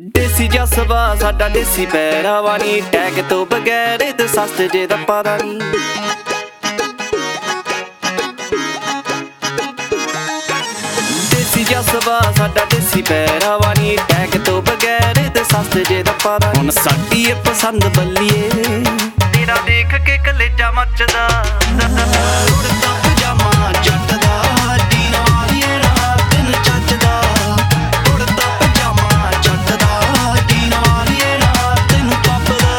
ਦੇਸੀ ਜਸਵਾ ਸਾਡਾ ਦੇਸੀ ਪਹਿਰਾਵਾ ਨੀ, ਟੈਗ ਤੋਂ ਬਗੈਰ ਤੇ ਸਸਤੇ ਜੇ ਦਾ ਪਾਰਾ ਨੀ। ਦੇਸੀ ਜਸਵਾ ਸਾਡਾ ਦੇਸੀ ਪਹਿਰਾਵਾ ਨੀ, ਟੈਗ ਤੋਂ ਬਗੈਰ ਤੇ ਸਸਤੇ ਜੇ ਦਾ ਪਾਰਾ। ਹੁਣ ਸਾਡੀ ਏ ਪਸੰਦ ਬੱਲੀਏ, ਤੇਰਾ ਦੇਖ ਕੇ ਕਲੇਜਾ ਮੱਚਦਾ। ਉੜਦਾ ਪਜਾਮਾ ਜੱਟ ਦਾ, ਜੀਨ ਵਾਲੀਏ ਰਾਤ ਨੂੰ ਚੱਜਦਾ। ਉੜਦਾ ਪਜਾਮਾ ਜੱਟ ਦਾ, ਜੀਨ ਵਾਲੀਏ ਰਾਤ ਨੂੰ ਪੱਪਦਾ।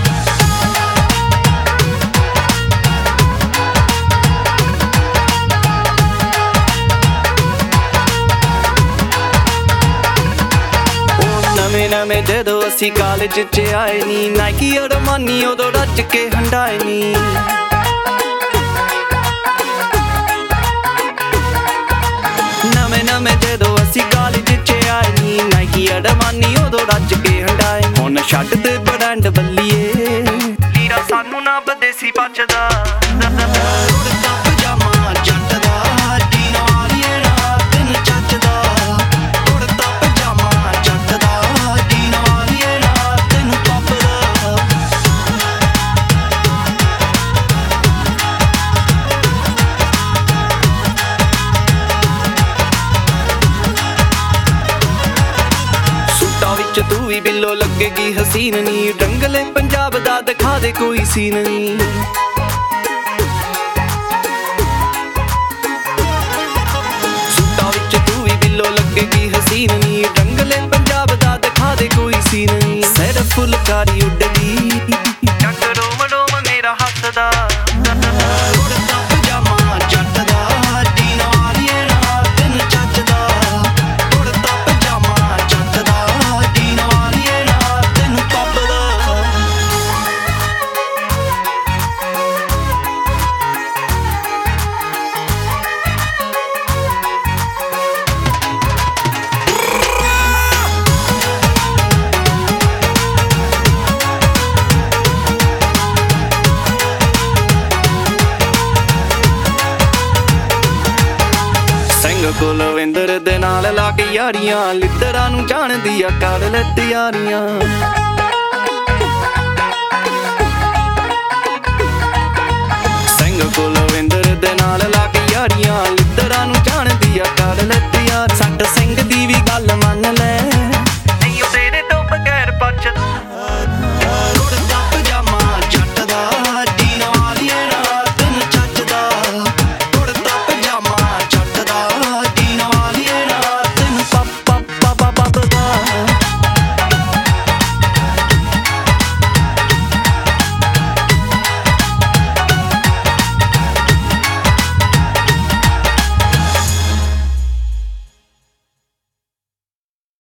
ਨਵੇਂ ਜਦੋਂ ਅਸੀਂ ਕਾਲਜ 'ਚ ਆਏ ਨੀ, ਨਾਈਕੀ ਅਰਮਾਨੀ ਉਦੋਂ ਰੱਜ ਕੇ ਹੰਡਾਏ ਨੀ। ਨਵੇਂ ਜਦੋਂ ਅਸੀਂ ਕਾਲਜ 'ਚ ਆਏ ਨੀ, ਨਾਈਕੀ ਅਰਮਾਨੀ ਉਦੋਂ ਰੱਜ ਕੇ ਹੰਡਾਏ। ਹੁਣ ਛੱਡ ਤੇ ਬ੍ਰਾਂਡ ਬੱਲੀਏ, ਲੀਰਾ ਸਾਨੂੰ ਨਾ ਵਿਦੇਸੀ ਪਚਦਾ। ਉੜਦਾ ਪਜਾਮਾ ਜੱਟ ਦਾ, ਜੀਨ ਵਾਲੀਏ ਰਾਤ ਨੂੰ ਚੱਜਦਾ। ਉੜਦਾ ਪਜਾਮਾ ਜੱਟ ਦਾ, ਜੀਨ ਵਾਲੀਏ ਰਾਤ ਨੂੰ ਪੱਪਦਾ। ਸੂਟਾਂ ਵਿੱਚ ਤੂੰ ਵੀ ਬਿੱਲੋ ਲੱਗੇਗੀ ਹਸੀਨ ਨੀ, ਰੰਗਲੇ ਪੰਜਾਬ ਦਾ ਦਿਖਾ ਦੇ ਕੋਈ ਸੀਨ ਨੀ। ਸੂਟਾਂ ਵਿੱਚ ਤੂੰ ਵੀ ਬਿੱਲੋ ਲੱਗੇਗੀ ਹਸੀਨ ਨੀ, ਰੰਗਲੇ ਪੰਜਾਬ ਦਾ ਦਿਖਾ ਦੇ ਕੋਈ ਸੀਨ ਨੀ। ਸਿਰ ਫੁਲਕਾਰੀ ਉੱਡਦੀ, ਜੱਟ ਰੋਮ ਰੋਮ ਮੇਰਾ ਹੱਸਦਾ। ਉੜਦਾ ਪਜਾਮਾ ਜੱਟ ਦਾ, ਜੀਨ ਵਾਲੀਏ ਰਾਤ ਨੂੰ ਚੱਜਦਾ। ਉੜਦਾ ਪਜਾਮਾ ਜੱਟ ਦਾ, ਜੀਨ ਵਾਲੀਏ ਰਾਤ ਨੂੰ ਪੱਪਦਾ। ਸਿੰਘ ਕੁਲਵਿੰਦਰ ਦੇ ਨਾਲ ਲਾ ਕੇ ਯਾਰੀਆਂ, ਲਿੱਤਰਾਂ ਨੂੰ ਜਾਣਦੀ ਆ ਕਰ ਲੈ ਤਿਆਰੀਆਂ। ਸਿੰਘ ਕੁਲਵਿੰਦਰ ਦੇ ਨਾਲ ਲਾ ਕੇ ਯਾਰੀਆਂ, ਲਿੱਤਰਾਂ ਨੂੰ ਜਾਣਦੀ ਆ ਕਰ ਲੈ